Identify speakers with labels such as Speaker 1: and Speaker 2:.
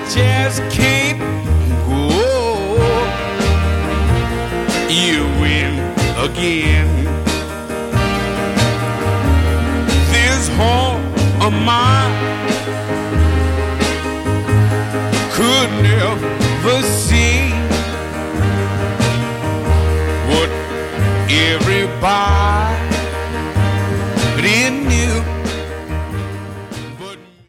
Speaker 1: just can't go. You win again. This heart of mine could never see what everybody